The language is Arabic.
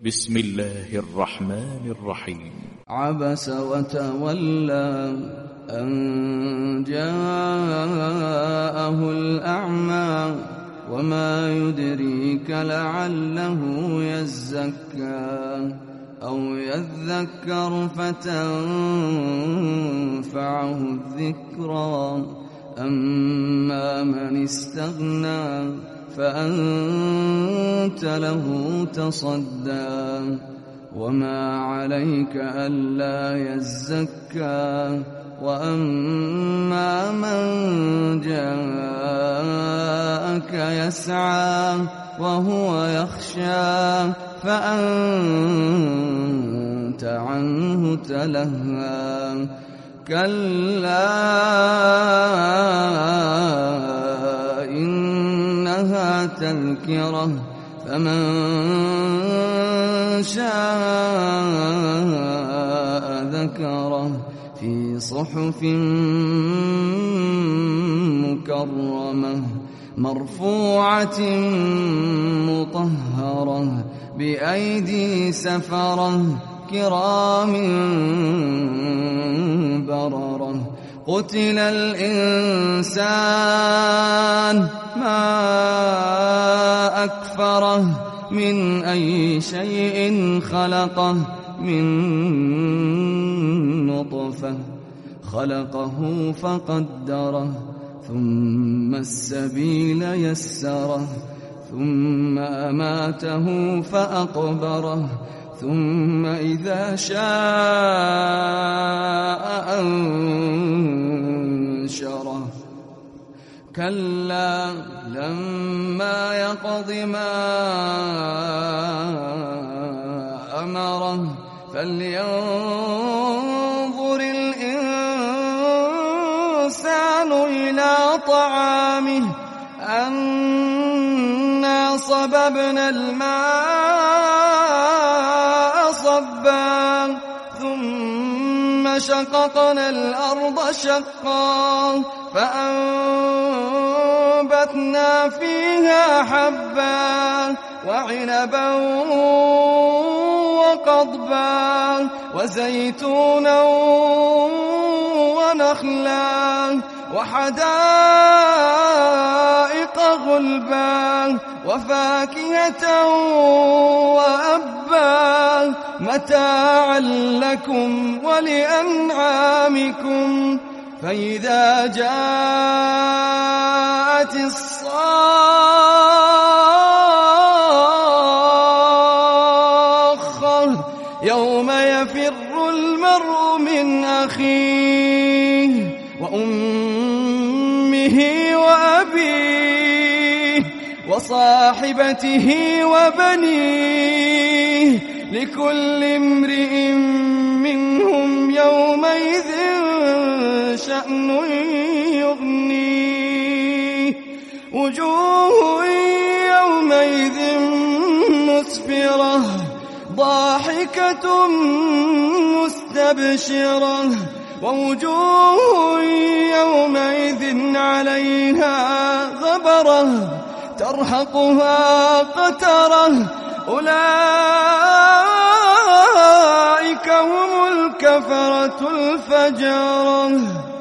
بسم الله الرحمن الرحيم. عبس وتولى أن جاءه الأعمى وما يدريك لعله يزكى أو يذكر فتنفعه الذكرى أما من استغنى فأنت له تصدى وما عليك ألا يزكى وأما من جاءك يسعى وهو يخشى فأنت عنه تلهى كلا إنها تذكرة فمن شاء ذكره في صحف مكرمة مرفوعة مطهرة بأيدي سفرة كرام بررة قتل الإنسان ما أكفره من أي شيء خلقه من نطفة خلقه فقدره ثم السبيل يسره ثم أماته فأقبره ثم إذا شاء أنشره كلا لما يقض ما أمره فلينظر الإنسان إلى طعامه أنا صببنا الماء صبا ثم شققنا الأرض شقا فأنبتنا فيها حبا وعنبا وقضبا وزيتونا ونخلا وحدائق غلبا وفاكهة وأبا متاعا لكم ولأنعامكم فإذا جاءت الصاخة يوم يفر المرء من أخيه وأمه وأبيه وصاحبته وبنيه لكل امرئ منهم يومئذ شأن يغنيه وجوه يومئذ مسفرة ضاحكة مستبشرة ووجوه يومئذ عليها غبرة ترهقها قترة أولئك هم الكفرة الفجرة.